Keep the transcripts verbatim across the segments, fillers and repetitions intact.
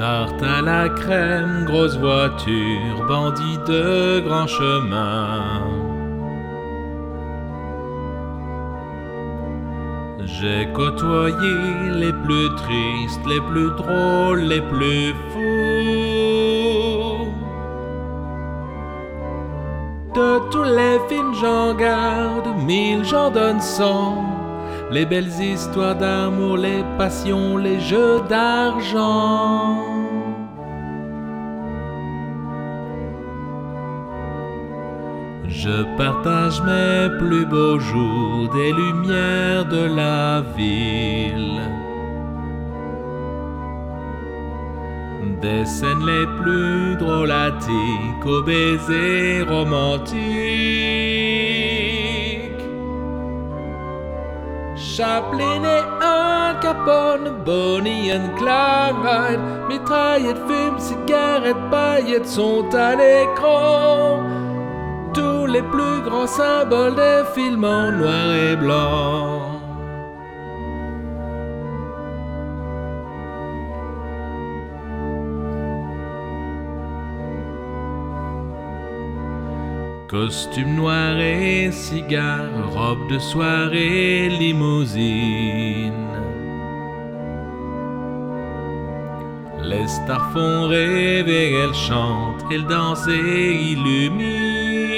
Tarte à la crème, grosse voiture, bandit de grand chemin. J'ai côtoyé les plus tristes, les plus drôles, les plus fous. De tous les films j'en garde mille, j'en donne cent. Les belles histoires d'amour, les passions, les jeux d'argent. Je partage mes plus beaux jours des lumières de la ville, des scènes les plus drôlatiques aux baisers romantiques. Chaplin et Al Capone, Bonnie and Clyde, mitraillettes, fumes, cigarettes, paillettes sont à l'écran. Tous les plus grands symboles des films en noir et blanc. Costume noir et cigare, robe de soirée, limousine. Les stars font rêver, elles chantent, elles dansent et illuminent.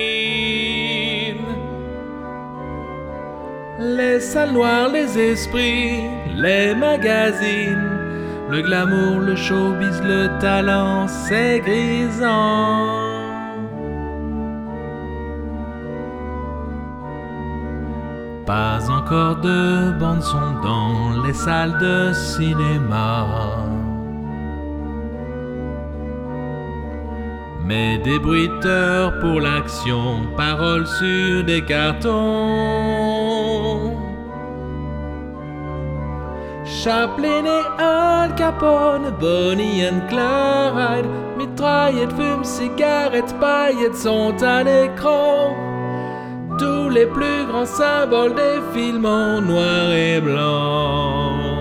Les salles noires, les esprits, les magazines, le glamour, le showbiz, le talent, c'est grisant. Pas encore de bande-son dans les salles de cinéma, mais des bruiteurs pour l'action, paroles sur des cartons. Chaplin et Al Capone, Bonnie and Clyde, mitraillettes, fumes, cigarettes, paillettes sont à l'écran. Tous les plus grands symboles des films en noir et blanc.